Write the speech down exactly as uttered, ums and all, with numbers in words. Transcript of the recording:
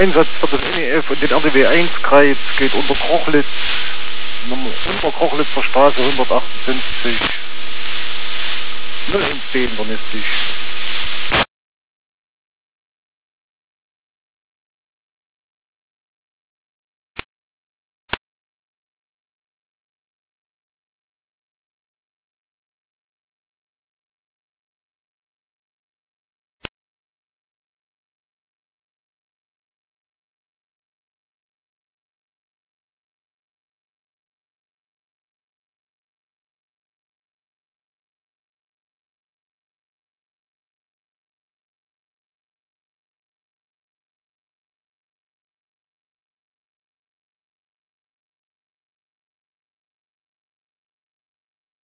Einsatz für das N E F und den R D W eins Kreis geht unter Krochlitz, unter Krochlitzer Straße hundertachtundfünfzig null eins zehn, der Nistig.